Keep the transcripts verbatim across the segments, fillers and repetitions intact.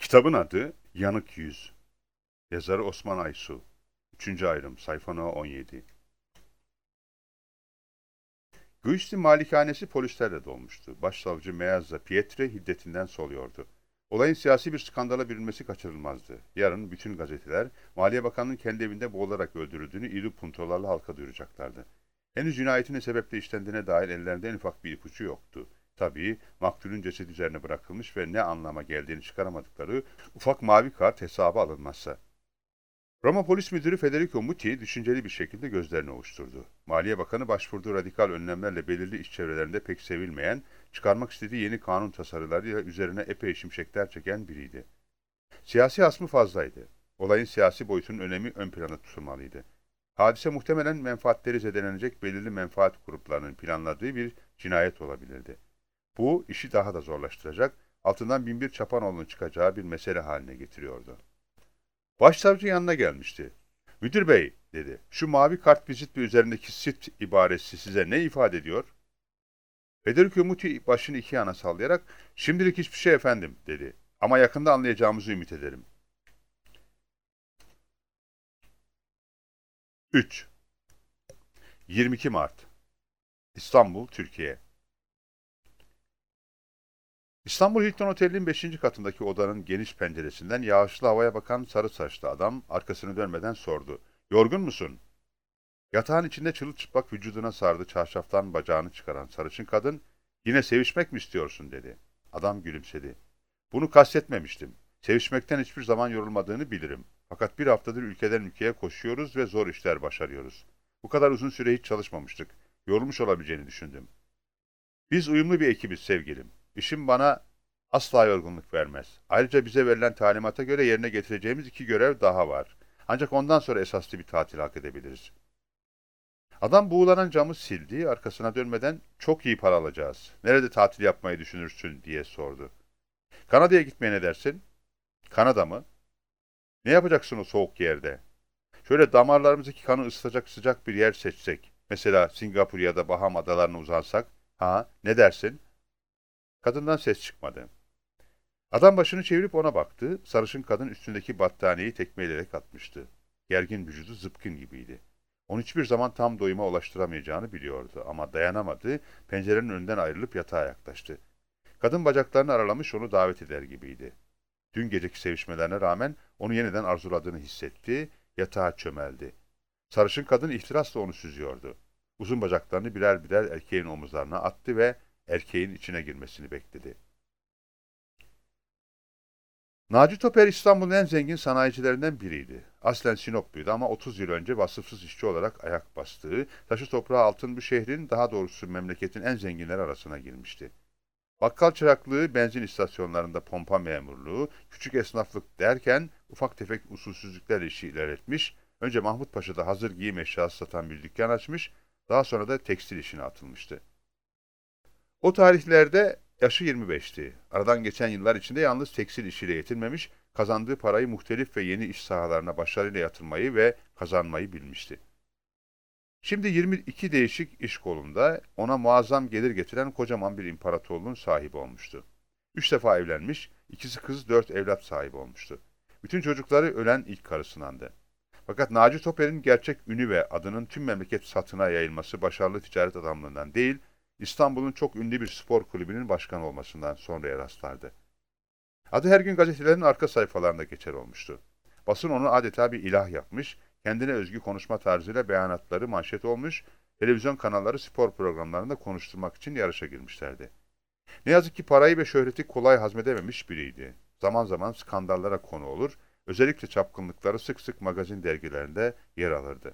Kitabın adı Yanık Yüz. Yazarı Osman Aysu. Üçüncü ayrım. Sayfa no on yedi. Guisti malikanesi polislerle dolmuştu. Başsavcı Meazza Pietre hiddetinden soluyordu. Olayın siyasi bir skandala bürünmesi kaçırılmazdı. Yarın bütün gazeteler Maliye Bakanı'nın kendi evinde boğularak öldürüldüğünü iri puntolarla halka duyuracaklardı. Henüz cinayetin ne sebeple işlendiğine dair ellerinde en ufak bir ipucu yoktu. Tabii maktulün cesedi üzerine bırakılmış ve ne anlama geldiğini çıkaramadıkları ufak mavi kart hesaba alınmazsa. Roma Polis Müdürü Federico Muti düşünceli bir şekilde gözlerini ovuşturdu. Maliye Bakanı başvurduğu radikal önlemlerle belirli iş çevrelerinde pek sevilmeyen, çıkarmak istediği yeni kanun tasarılarıyla üzerine epey şimşekler çeken biriydi. Siyasi hasmı fazlaydı. Olayın siyasi boyutunun önemi ön plana tutulmalıydı. Hadise muhtemelen menfaatleri zedelenecek belirli menfaat gruplarının planladığı bir cinayet olabilirdi. Bu, işi daha da zorlaştıracak, altından binbir çapanoğlunun çıkacağı bir mesele haline getiriyordu. Başsavcı yanına gelmişti. "Müdür bey," dedi, "şu mavi kart vizit ve üzerindeki sit ibaresi size ne ifade ediyor?" Federico Muti başını iki yana sallayarak, "Şimdilik hiçbir şey efendim," dedi. "Ama yakında anlayacağımızı ümit ederim." üç. yirmi iki Mart İstanbul, Türkiye. İstanbul Hilton Oteli'nin beşinci katındaki odanın geniş penceresinden yağışlı havaya bakan sarı saçlı adam arkasını dönmeden sordu. "Yorgun musun?" Yatağın içinde çırılçıplak vücuduna sardı çarşaftan bacağını çıkaran sarışın kadın, "Yine sevişmek mi istiyorsun?" dedi. Adam gülümsedi. "Bunu kastetmemiştim. Sevişmekten hiçbir zaman yorulmadığını bilirim. Fakat bir haftadır ülkeden ülkeye koşuyoruz ve zor işler başarıyoruz. Bu kadar uzun süre hiç çalışmamıştık. Yorulmuş olabileceğini düşündüm. Biz uyumlu bir ekibiz sevgilim. İşim bana asla yorgunluk vermez. Ayrıca bize verilen talimata göre yerine getireceğimiz iki görev daha var. Ancak ondan sonra esaslı bir tatil hak edebiliriz." Adam buğulanan camı sildi, arkasına dönmeden "Çok iyi para alacağız. Nerede tatil yapmayı düşünürsün?" diye sordu. "Kanada'ya gitmeye ne dersin?" "Kanada mı? Ne yapacaksın o soğuk yerde?" "Şöyle damarlarımızdaki kanı ısıtacak sıcak bir yer seçsek. Mesela Singapur ya da Baham adalarına uzansak. Ha, ne dersin?" Kadından ses çıkmadı. Adam başını çevirip ona baktı. Sarışın kadın üstündeki battaniyeyi tekmeleyerek atmıştı. Gergin vücudu zıpkın gibiydi. Onu hiçbir zaman tam doyuma ulaştıramayacağını biliyordu ama dayanamadı, pencerenin önünden ayrılıp yatağa yaklaştı. Kadın bacaklarını aralamış onu davet eder gibiydi. Dün geceki sevişmelerine rağmen onu yeniden arzuladığını hissetti, yatağa çömeldi. Sarışın kadın ihtirasla onu süzüyordu. Uzun bacaklarını birer birer erkeğin omuzlarına attı ve erkeğin içine girmesini bekledi. Naci Toper İstanbul'un en zengin sanayicilerinden biriydi. Aslen Sinopluydu ama otuz yıl önce vasıfsız işçi olarak ayak bastığı, taşı toprağı altın bu şehrin, daha doğrusu memleketin en zenginleri arasına girmişti. Bakkal çıraklığı, benzin istasyonlarında pompa memurluğu, küçük esnaflık derken ufak tefek usulsüzlükler işi ilerletmiş, önce Mahmut Paşa'da hazır giyim eşyası satan bir dükkan açmış, daha sonra da tekstil işine atılmıştı. O tarihlerde yaşı yirmi beşti. Aradan geçen yıllar içinde yalnız tekstil işiyle yetinmemiş, kazandığı parayı muhtelif ve yeni iş sahalarına başarıyla yatırmayı ve kazanmayı bilmişti. Şimdi yirmi iki değişik iş kolunda ona muazzam gelir getiren kocaman bir imparatorluğun sahibi olmuştu. Üç defa evlenmiş, ikisi kız dört evlat sahibi olmuştu. Bütün çocukları ölen ilk karısınandı. Fakat Naci Toper'in gerçek ünü ve adının tüm memleket satına yayılması başarılı ticaret adamlığından değil, İstanbul'un çok ünlü bir spor kulübünün başkanı olmasından sonraya rastlardı. Adı her gün gazetelerin arka sayfalarında geçer olmuştu. Basın onu adeta bir ilah yapmış, kendine özgü konuşma tarzıyla beyanatları manşet olmuş, televizyon kanalları spor programlarında konuşturmak için yarışa girmişlerdi. Ne yazık ki parayı ve şöhreti kolay hazmedememiş biriydi. Zaman zaman skandallara konu olur, özellikle çapkınlıkları sık sık magazin dergilerinde yer alırdı.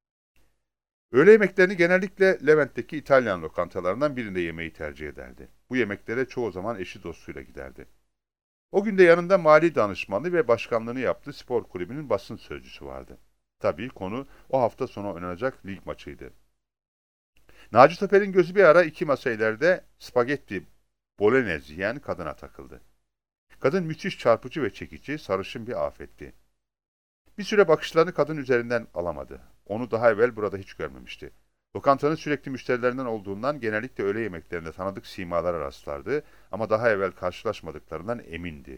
Öğle yemeklerini genellikle Levent'teki İtalyan lokantalarından birinde yemeyi tercih ederdi. Bu yemeklere çoğu zaman eşi dostuyla giderdi. O gün de yanında mali danışmanı ve başkanlığını yaptığı spor kulübünün basın sözcüsü vardı. Tabii konu o hafta sonu oynanacak lig maçıydı. Naci Toper'in gözü bir ara iki masa ileride spagetti bolognese yiyen kadına takıldı. Kadın müthiş çarpıcı ve çekici, sarışın bir afetti. Bir süre bakışlarını kadın üzerinden alamadı. Onu daha evvel burada hiç görmemişti. Lokantanın sürekli müşterilerinden olduğundan genellikle öğle yemeklerinde tanıdık simalara rastlardı ama daha evvel karşılaşmadıklarından emindi.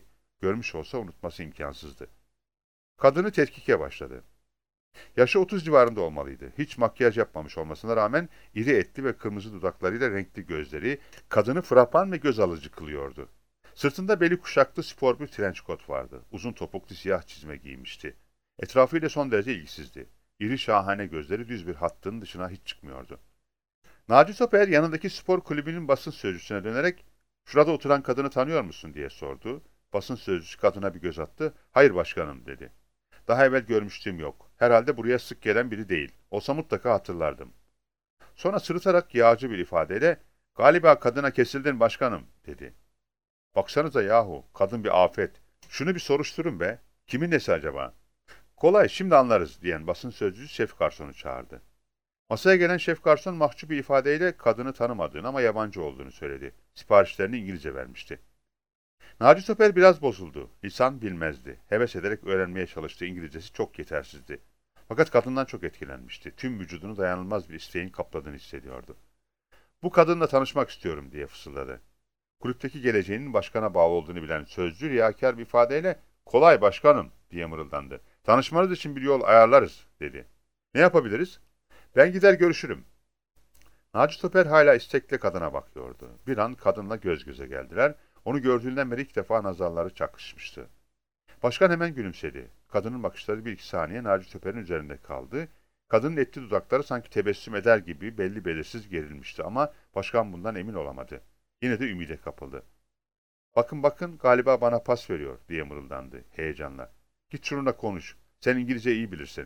Görmüş olsa unutması imkansızdı. Kadını tetkike başladı. Yaşı otuz civarında olmalıydı. Hiç makyaj yapmamış olmasına rağmen iri etli ve kırmızı dudaklarıyla renkli gözleri kadını frapan ve göz alıcı kılıyordu. Sırtında beli kuşaklı spor bir trench coat vardı. Uzun topuklu siyah çizme giymişti. Etrafıyla son derece ilgisizdi. İri şahane gözleri düz bir hattın dışına hiç çıkmıyordu. Naci Toper yanındaki spor kulübünün basın sözcüsüne dönerek "Şurada oturan kadını tanıyor musun?" diye sordu. Basın sözcüsü kadına bir göz attı. "Hayır başkanım," dedi. "Daha evvel görmüştüğüm yok. Herhalde buraya sık gelen biri değil. Olsa mutlaka hatırlardım." Sonra sırıtarak yağcı bir ifadeyle "Galiba kadına kesildin başkanım," dedi. "Baksanıza yahu, kadın bir afet. Şunu bir soruşturun be. Kimin nesi acaba?" "Kolay, şimdi anlarız," diyen basın sözcüsü şef garsonu çağırdı. Masaya gelen şef garson mahcup bir ifadeyle kadını tanımadığını ama yabancı olduğunu söyledi. Siparişlerini İngilizce vermişti. Naci Toper biraz bozuldu. Lisan bilmezdi. Heves ederek öğrenmeye çalıştığı İngilizcesi çok yetersizdi. Fakat kadından çok etkilenmişti. Tüm vücudunu dayanılmaz bir isteğin kapladığını hissediyordu. "Bu kadınla tanışmak istiyorum," diye fısıldadı. Kulüpteki geleceğinin başkana bağlı olduğunu bilen sözcü riyakâr bir ifadeyle "Kolay başkanım," diye mırıldandı. "Tanışmanız için bir yol ayarlarız," dedi. "Ne yapabiliriz?" "Ben gider görüşürüm." Naci Toper hala istekle kadına bakıyordu. Bir an kadınla göz göze geldiler. Onu gördüğünden beri ilk defa nazarları çakışmıştı. Başkan hemen gülümsedi. Kadının bakışları bir iki saniye Naci Toper'in üzerinde kaldı. Kadının etli dudakları sanki tebessüm eder gibi belli belirsiz gerilmişti ama başkan bundan emin olamadı. Yine de ümide kapıldı. "Bakın bakın galiba bana pas veriyor," diye mırıldandı heyecanla. "Git şununla konuş. Sen İngilizce iyi bilirsin."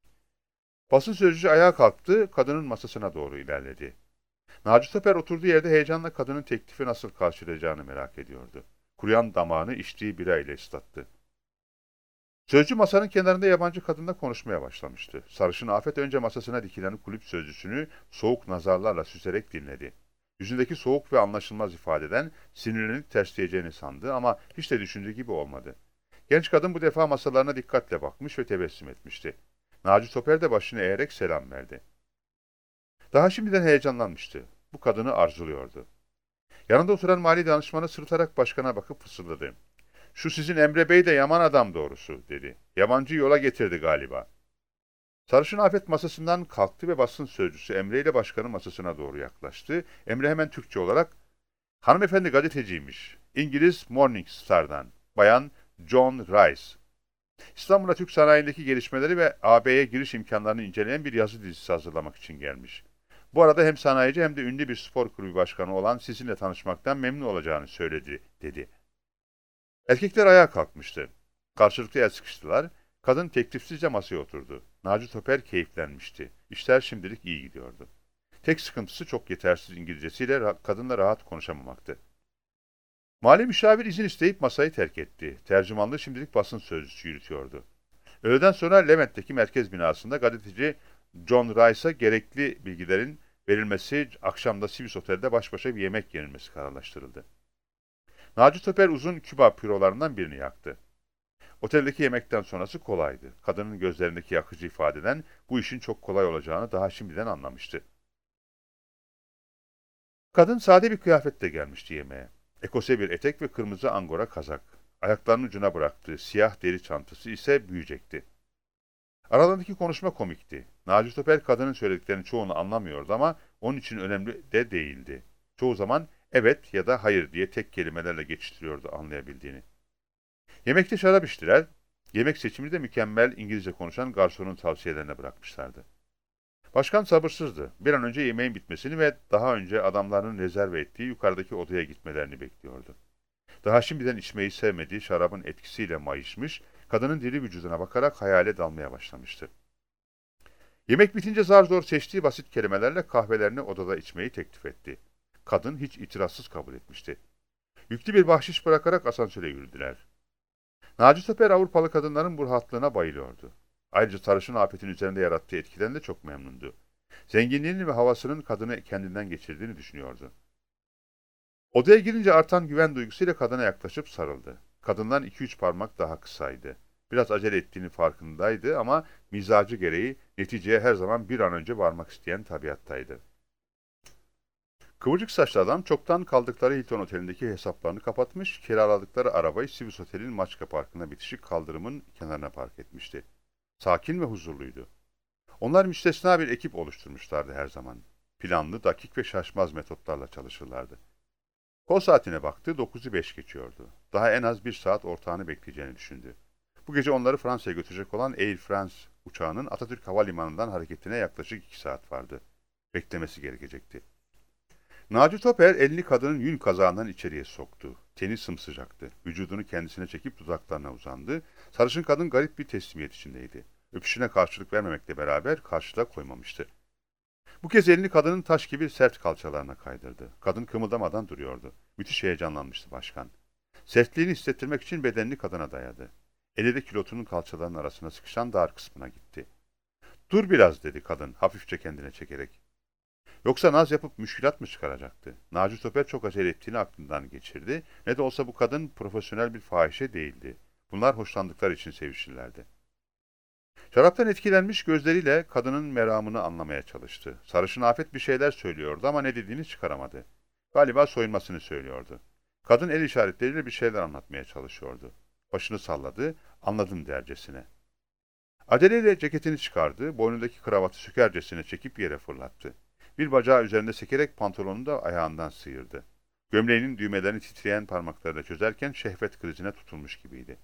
Basın sözcüsü ayağa kalktı, kadının masasına doğru ilerledi. Naci Toper oturduğu yerde heyecanla kadının teklifi nasıl karşılayacağını merak ediyordu. Kuruyan damağını içtiği bira ile ıslattı. Sözcü masanın kenarında yabancı kadınla konuşmaya başlamıştı. Sarışın Afet önce masasına dikilen kulüp sözcüsünü soğuk nazarlarla süzerek dinledi. Yüzündeki soğuk ve anlaşılmaz ifadeden sinirlenip tersleyeceğini sandı ama hiç de düşündüğü gibi olmadı. Genç kadın bu defa masalarına dikkatle bakmış ve tebessüm etmişti. Naci Toper de başını eğerek selam verdi. Daha şimdiden heyecanlanmıştı. Bu kadını arzuluyordu. Yanında oturan mali danışmanı sırıtarak başkana bakıp fısıldadı. "Şu sizin Emre Bey de yaman adam doğrusu," dedi. "Yabancı yola getirdi galiba." Sarışın Afet masasından kalktı ve basın sözcüsü Emre ile başkanın masasına doğru yaklaştı. Emre hemen Türkçe olarak, "Hanımefendi gazeteciymiş. İngiliz Morning Star'dan. Bayan John Rice. İstanbul'a Türk sanayindeki gelişmeleri ve A B'ye giriş imkanlarını inceleyen bir yazı dizisi hazırlamak için gelmiş. Bu arada hem sanayici hem de ünlü bir spor kulübü başkanı olan sizinle tanışmaktan memnun olacağını söyledi," dedi. Erkekler ayağa kalkmıştı. Karşılıklı el sıkıştılar. Kadın teklifsizce masaya oturdu. Naci Toper keyiflenmişti. İşler şimdilik iyi gidiyordu. Tek sıkıntısı çok yetersiz İngilizcesiyle ra- kadınla rahat konuşamamaktı. Mali müşavir izin isteyip masayı terk etti. Tercümanlığı şimdilik basın sözcüsü yürütüyordu. Öğleden sonra Levent'teki merkez binasında gazeteci John Rice'a gerekli bilgilerin verilmesi, akşamda Swiss Otel'de baş başa bir yemek yenilmesi kararlaştırıldı. Naci Toper uzun Küba pürolarından birini yaktı. Oteldeki yemekten sonrası kolaydı. Kadının gözlerindeki yakıcı ifadeden bu işin çok kolay olacağını daha şimdiden anlamıştı. Kadın sade bir kıyafetle gelmişti yemeğe. Ekose bir etek ve kırmızı angora kazak. Ayaklarının ucuna bıraktığı siyah deri çantası ise büyüyecekti. Aralarındaki konuşma komikti. Naci Toper kadının söylediklerinin çoğunu anlamıyordu ama onun için önemli de değildi. Çoğu zaman evet ya da hayır diye tek kelimelerle geçiştiriyordu anlayabildiğini. Yemekte şarap içtiler. Yemek seçimini de mükemmel İngilizce konuşan garsonun tavsiyelerine bırakmışlardı. Başkan sabırsızdı. Bir an önce yemeğin bitmesini ve daha önce adamlarının rezerve ettiği yukarıdaki odaya gitmelerini bekliyordu. Daha şimdiden içmeyi sevmediği şarabın etkisiyle mayışmış, kadının diri vücuduna bakarak hayale dalmaya başlamıştı. Yemek bitince zar zor seçtiği basit kelimelerle kahvelerini odada içmeyi teklif etti. Kadın hiç itirazsız kabul etmişti. Yüklü bir bahşiş bırakarak asansöre yürüdüler. Naci Toper Avrupalı kadınların bu rahatlığına bayılıyordu. Ayrıca sarışın Afet'in üzerinde yarattığı etkiden de çok memnundu. Zenginliğinin ve havasının kadını kendinden geçirdiğini düşünüyordu. Odaya girince artan güven duygusuyla kadına yaklaşıp sarıldı. Kadından iki üç parmak daha kısaydı. Biraz acele ettiğini farkındaydı ama mizacı gereği neticeye her zaman bir an önce varmak isteyen tabiattaydı. Kıvırcık saçlı adam çoktan kaldıkları Hilton Oteli'ndeki hesaplarını kapatmış, kiraladıkları arabayı Sirius Otel'in Maçka Parkı'na bitişik kaldırımın kenarına park etmişti. Sakin ve huzurluydu. Onlar müstesna bir ekip oluşturmuşlardı her zaman. Planlı, dakik ve şaşmaz metotlarla çalışırlardı. Kol saatine baktı, dokuzu beş geçiyordu. Daha en az bir saat ortağını bekleyeceğini düşündü. Bu gece onları Fransa'ya götürecek olan Air France uçağının Atatürk Havalimanı'ndan hareketine yaklaşık iki saat vardı. Beklemesi gerekecekti. Naci Toper elini kadının yün kazağından içeriye soktu. Teni sımsıcaktı. Vücudunu kendisine çekip dudaklarına uzandı. Sarışın kadın garip bir teslimiyet içindeydi. Öpüşüne karşılık vermemekle beraber karşılığa koymamıştı. Bu kez elini kadının taş gibi sert kalçalarına kaydırdı. Kadın kımıldamadan duruyordu. Müthiş heyecanlanmıştı başkan. Sertliğini hissettirmek için bedenini kadına dayadı. Eli de kilotunun kalçalarının arasına sıkışan dar kısmına gitti. "Dur biraz," dedi kadın hafifçe kendine çekerek. Yoksa naz yapıp müşkilat mı çıkaracaktı? Naci Toper çok acele ettiğini aklından geçirdi. Ne de olsa bu kadın profesyonel bir fahişe değildi. Bunlar hoşlandıkları için sevişirlerdi. Şaraptan etkilenmiş gözleriyle kadının meramını anlamaya çalıştı. Sarışın Afet bir şeyler söylüyordu ama ne dediğini çıkaramadı. Galiba soyunmasını söylüyordu. Kadın el işaretleriyle bir şeyler anlatmaya çalışıyordu. Başını salladı, anladım dercesine. Aceleyle ceketini çıkardı, boynundaki kravatı sökercesine çekip yere fırlattı. Bir bacağı üzerinde sekerek pantolonunu da ayağından sıyırdı. Gömleğinin düğmelerini titreyen parmaklarıyla çözerken şehvet krizine tutulmuş gibiydi.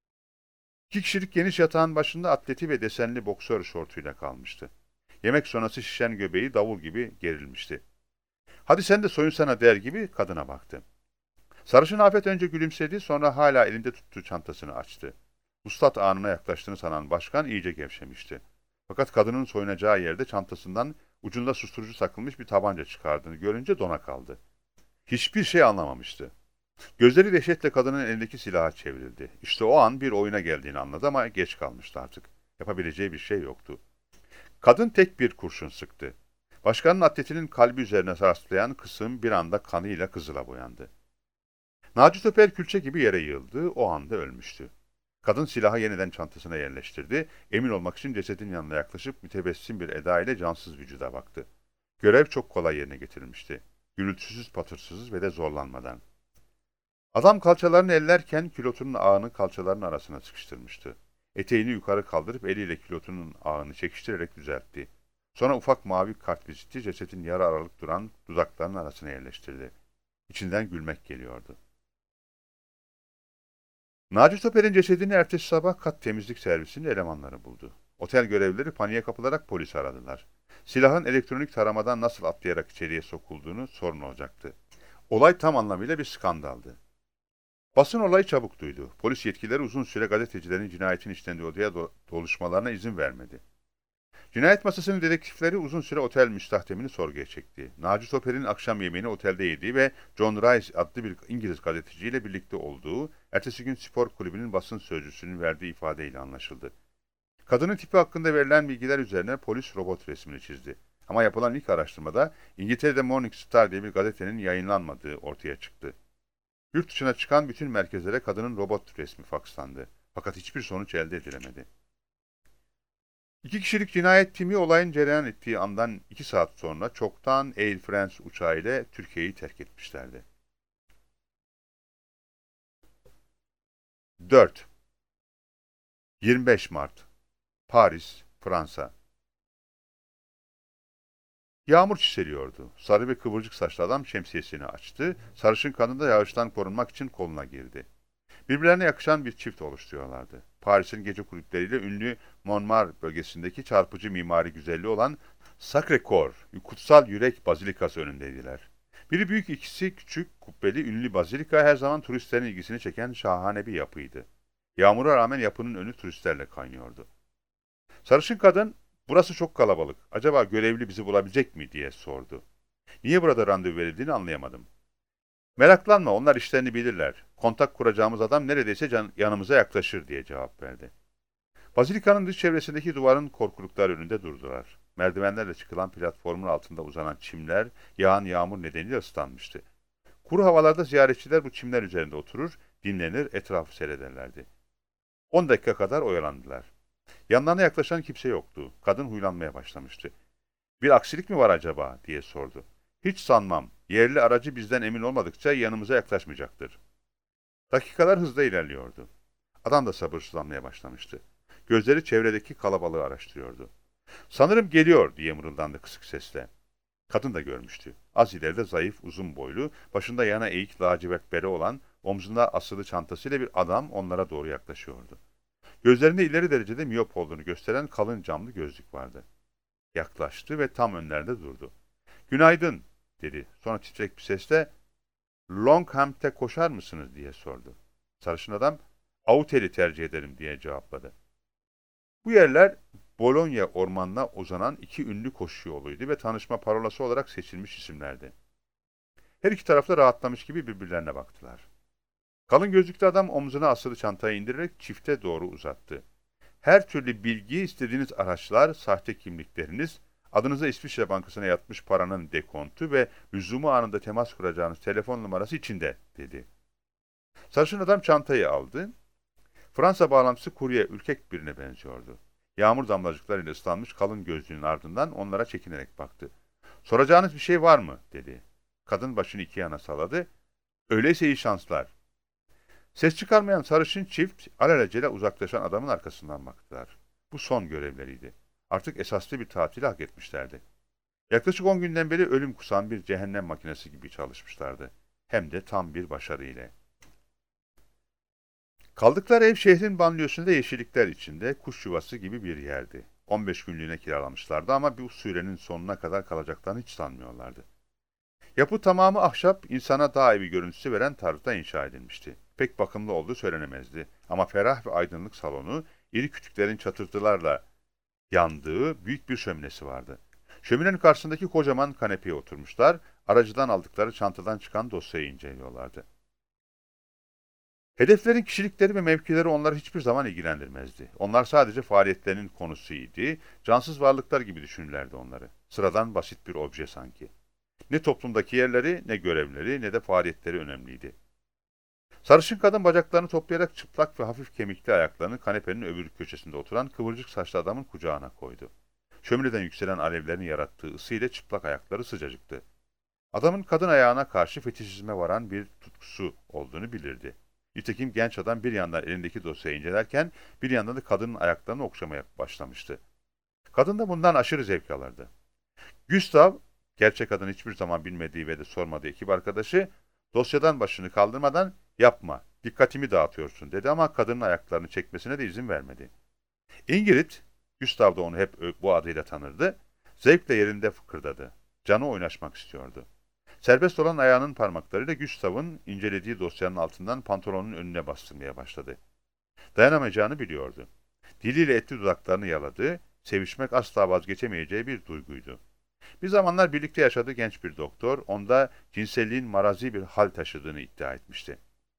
İki kişilik geniş yatağın başında atleti ve desenli boksör şortuyla kalmıştı. Yemek sonrası şişen göbeği davul gibi gerilmişti. "Hadi sen de soyunsana," der gibi kadına baktı. Sarışın Afet önce gülümsedi, sonra hala elinde tuttuğu çantasını açtı. Vuslat anına yaklaştığını sanan başkan iyice gevşemişti. Fakat kadının soyunacağı yerde çantasından ucunda susturucu takılmış bir tabanca çıkardığını görünce dona kaldı. Hiçbir şey anlamamıştı. Gözleri dehşetle kadının elindeki silaha çevrildi. İşte o an bir oyuna geldiğini anladı ama geç kalmıştı artık. Yapabileceği bir şey yoktu. Kadın tek bir kurşun sıktı. Başkanın atletinin kalbi üzerine rastlayan kısım bir anda kanıyla kızıla boyandı. Naci Töper külçe gibi yere yığıldı, o anda ölmüştü. Kadın silahı yeniden çantasına yerleştirdi, emin olmak için cesedin yanına yaklaşıp mütebessim bir eda ile cansız vücuda baktı. Görev çok kolay yerine getirilmişti. Gürültüsüz, patırsız ve de zorlanmadan. Adam kalçalarını ellerken kilotunun ağını kalçalarının arasına sıkıştırmıştı. Eteğini yukarı kaldırıp eliyle kilotunun ağını çekiştirerek düzeltti. Sonra ufak mavi kartviziti cesedin yarı aralık duran dudaklarının arasına yerleştirdi. İçinden gülmek geliyordu. Naci Töper'in cesedini ertesi sabah kat temizlik servisinin elemanları buldu. Otel görevlileri paniğe kapılarak polisi aradılar. Silahın elektronik taramadan nasıl atlayarak içeriye sokulduğunu sorun olacaktı. Olay tam anlamıyla bir skandaldı. Basın olayı çabuk duydu. Polis yetkilileri uzun süre gazetecilerin cinayetin işlendiği odaya do- doluşmalarına izin vermedi. Cinayet masasının dedektifleri uzun süre otel müstahdemini sorguya çekti. Naci Töper'in akşam yemeğini otelde yediği ve John Rice adlı bir İngiliz gazeteciyle birlikte olduğu, ertesi gün spor kulübünün basın sözcüsünün verdiği ifadeyle anlaşıldı. Kadının tipi hakkında verilen bilgiler üzerine polis robot resmini çizdi. Ama yapılan ilk araştırmada İngiltere'de Morning Star diye bir gazetenin yayınlanmadığı ortaya çıktı. Yurt dışına çıkan bütün merkezlere kadının robot resmi fakslandı. Fakat hiçbir sonuç elde edilemedi. İki kişilik cinayet timi olayın cereyan ettiği andan iki saat sonra çoktan Air France uçağı ile Türkiye'yi terk etmişlerdi. dört. yirmi beş Mart. Paris, Fransa. Yağmur çiseliyordu. Sarı ve kıvırcık saçlı adam şemsiyesini açtı. Sarışın kadın da yağıştan korunmak için koluna girdi. Birbirlerine yakışan bir çift oluşturuyorlardı. Paris'in gece kulüpleriyle ünlü Montmartre bölgesindeki çarpıcı mimari güzelliği olan Sacré-Cœur, Kutsal Yürek Bazilikası önündeydiler. Biri büyük, ikisi küçük, kubbeli, ünlü bazilika her zaman turistlerin ilgisini çeken şahane bir yapıydı. Yağmura rağmen yapının önü turistlerle kaynıyordu. Sarışın kadın, "Burası çok kalabalık, acaba görevli bizi bulabilecek mi?" diye sordu. Niye burada randevu verildiğini anlayamadım. "Meraklanma, onlar işlerini bilirler. Kontak kuracağımız adam neredeyse can, yanımıza yaklaşır," diye cevap verdi. Bazilikanın dış çevresindeki duvarın korkuluklar önünde durdular. Merdivenlerle çıkılan platformun altında uzanan çimler, yağan yağmur nedeniyle ıslanmıştı. Kuru havalarda ziyaretçiler bu çimler üzerinde oturur, dinlenir, etrafı seyrederlerdi. On dakika kadar oyalandılar. Yanlarına yaklaşan kimse yoktu. Kadın huylanmaya başlamıştı. "Bir aksilik mi var acaba?" diye sordu. "Hiç sanmam. Yerli aracı bizden emin olmadıkça yanımıza yaklaşmayacaktır. Dakikalar hızla ilerliyordu. Adam da sabırsızlanmaya başlamıştı. Gözleri çevredeki kalabalığı araştırıyordu. Sanırım geliyor diye mırıldandı kısık sesle. Kadın da görmüştü. Az ileride zayıf, uzun boylu, başında yana eğik lacivert bere olan, omzunda asılı çantasıyla bir adam onlara doğru yaklaşıyordu. Gözlerinde ileri derecede miyop olduğunu gösteren kalın camlı gözlük vardı. Yaklaştı ve tam önlerinde durdu. "Günaydın," dedi. Sonra titrek bir sesle, "Longhamp'te koşar mısınız?" diye sordu. Sarışın adam, "Autel'i tercih ederim," diye cevapladı. Bu yerler Bologna ormanına uzanan iki ünlü koşu yoluydu ve tanışma parolası olarak seçilmiş isimlerdi. Her iki tarafta rahatlamış gibi birbirlerine baktılar. Kalın gözlüklü adam omzuna asılı çantayı indirerek çifte doğru uzattı. "Her türlü bilgi, istediğiniz araçlar, sahte kimlikleriniz, adınıza İsviçre Bankası'na yatmış paranın dekontu ve lüzumu anında temas kuracağınız telefon numarası içinde," dedi. Sarışın adam çantayı aldı. Fransa bağlantısı kurye ürkek birine benziyordu. Yağmur damlacıklarıyla ıslanmış kalın gözlüğünün ardından onlara çekinerek baktı. "Soracağınız bir şey var mı?" dedi. Kadın başını iki yana salladı. "Öyleyse iyi şanslar." Ses çıkarmayan sarışın çift alelacele uzaklaşan adamın arkasından baktılar. Bu son görevleriydi. Artık esaslı bir tatili hak etmişlerdi. Yaklaşık on günden beri ölüm kusan bir cehennem makinesi gibi çalışmışlardı. Hem de tam bir başarı ile. Kaldıkları ev şehrin banliyosunda yeşillikler içinde kuş yuvası gibi bir yerdi. on beş günlüğüne kiralamışlardı ama bu sürenin sonuna kadar kalacaklarını hiç sanmıyorlardı. Yapı tamamı ahşap, insana dağ evi görüntüsü veren tarzda inşa edilmişti. Pek bakımlı olduğu söylenemezdi. Ama ferah ve aydınlık salonu, iri kütüklerin çatırtılarla yandığı büyük bir şöminesi vardı. Şöminenin karşısındaki kocaman kanepeye oturmuşlar, aracıdan aldıkları çantadan çıkan dosyayı inceliyorlardı. Hedeflerin kişilikleri ve mevkileri onları hiçbir zaman ilgilendirmezdi. Onlar sadece faaliyetlerinin konusuydu, cansız varlıklar gibi düşünürlerdi onları. Sıradan basit bir obje sanki. Ne toplumdaki yerleri, ne görevleri, ne de faaliyetleri önemliydi. Sarışın kadın bacaklarını toplayarak çıplak ve hafif kemikli ayaklarını kanepenin öbür köşesinde oturan kıvırcık saçlı adamın kucağına koydu. Şömineden yükselen alevlerin yarattığı ısıyla çıplak ayakları sıcacıktı. Adamın kadın ayağına karşı fetişizme varan bir tutkusu olduğunu bilirdi. Nitekim genç adam bir yandan elindeki dosyayı incelerken bir yandan da kadının ayaklarını okşamaya başlamıştı. Kadın da bundan aşırı zevk alırdı. Gustav, gerçek adını hiçbir zaman bilmediği ve de sormadığı ekip arkadaşı, dosyadan başını kaldırmadan "Yapma, dikkatimi dağıtıyorsun," dedi ama kadının ayaklarını çekmesine de izin vermedi. Ingrid, Gustav da onu hep bu adıyla tanırdı, zevkle yerinde fıkırdadı. Canı oynaşmak istiyordu. Serbest olan ayağının parmaklarıyla Gustav'ın incelediği dosyanın altından pantolonun önüne bastırmaya başladı. Dayanamayacağını biliyordu. Diliyle etli dudaklarını yaladı, sevişmek asla vazgeçemeyeceği bir duyguydu. Bir zamanlar birlikte yaşadığı genç bir doktor, onda cinselliğin marazi bir hal taşıdığını iddia etmişti.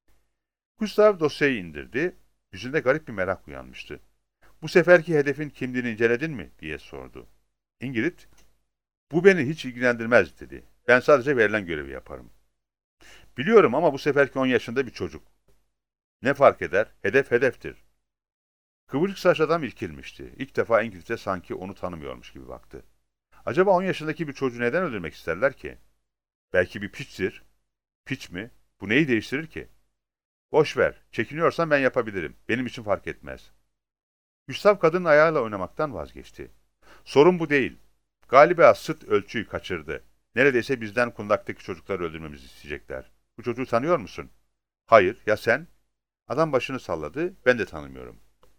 Gustav dosyayı indirdi, yüzünde garip bir merak uyanmıştı. "Bu seferki hedefin kimliğini inceledin mi?" diye sordu. Ingrid, "Bu beni hiç ilgilendirmez," dedi. "Ben sadece verilen görevi yaparım." "Biliyorum ama bu seferki on yaşında bir çocuk." "Ne fark eder? Hedef hedeftir." Kıvırcık saçlı adam irkilmişti. İlk defa Ingrid'e sanki onu tanımıyormuş gibi baktı. Acaba on yaşındaki bir çocuğu neden öldürmek isterler ki? Belki bir piçtir. Piç mi? Bu neyi değiştirir ki? "Boş ver. Çekiniyorsan ben yapabilirim. Benim için fark etmez." Gustav kadının ayağıyla oynamaktan vazgeçti. "Sorun bu değil. Galiba sıt ölçüyü kaçırdı. Neredeyse bizden kundaktaki çocukları öldürmemizi isteyecekler. Bu çocuğu tanıyor musun?" "Hayır. Ya sen?" Adam başını salladı. "Ben de tanımıyorum."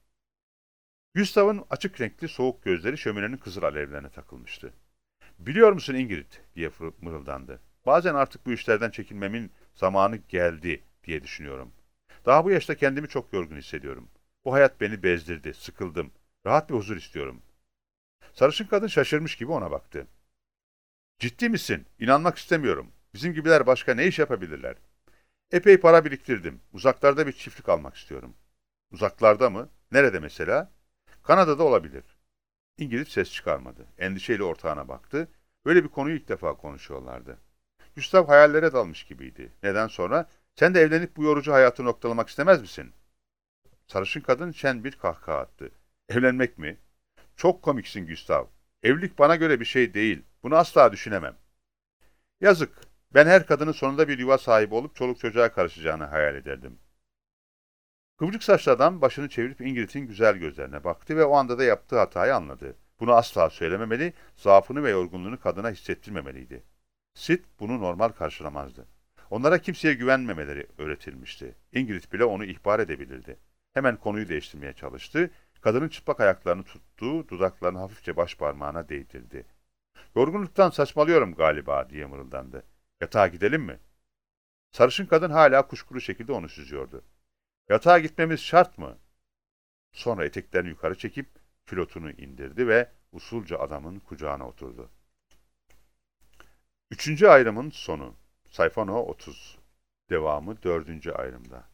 Gustav'ın açık renkli soğuk gözleri şöminenin kızıl alevlerine takılmıştı. "Biliyor musun Ingrid?" diye mırıldandı. "Bazen artık bu işlerden çekinmemin zamanı geldi diye düşünüyorum. Daha bu yaşta kendimi çok yorgun hissediyorum. Bu hayat beni bezdirdi, sıkıldım. Rahat bir huzur istiyorum." Sarışın kadın şaşırmış gibi ona baktı. "Ciddi misin? İnanmak istemiyorum. Bizim gibiler başka ne iş yapabilirler?" "Epey para biriktirdim. Uzaklarda bir çiftlik almak istiyorum." "Uzaklarda mı? Nerede mesela?" "Kanada'da olabilir." İngiliz ses çıkarmadı. Endişeyle ortağına baktı. Böyle bir konuyu ilk defa konuşuyorlardı. Gustav hayallere dalmış gibiydi. Neden sonra? "Sen de evlenip bu yorucu hayatı noktalamak istemez misin?" Sarışın kadın şen bir kahkaha attı. "Evlenmek mi? Çok komiksin Gustav. Evlilik bana göre bir şey değil. Bunu asla düşünemem." "Yazık. Ben her kadının sonunda bir yuva sahibi olup çoluk çocuğa karışacağını hayal ederdim. Kıvırcık saçlı adam başını çevirip Ingrid'in güzel gözlerine baktı ve o anda da yaptığı hatayı anladı. Bunu asla söylememeli, zaafını ve yorgunluğunu kadına hissettirmemeliydi. Sid bunu normal karşılamazdı. Onlara kimseye güvenmemeleri öğretilmişti. Ingrid bile onu ihbar edebilirdi. Hemen konuyu değiştirmeye çalıştı. Kadının çıplak ayaklarını tuttu, dudaklarını hafifçe baş parmağına değdirdi. Yorgunluktan saçmalıyorum galiba diye mırıldandı. Yatağa gidelim mi? Sarışın kadın hala kuşkulu şekilde onu süzüyordu. Yatağa gitmemiz şart mı? Sonra eteklerini yukarı çekip külotunu indirdi ve usulca adamın kucağına oturdu. Üçüncü ayrımın sonu. Sayfa no otuz. Devamı dördüncü ayrımda.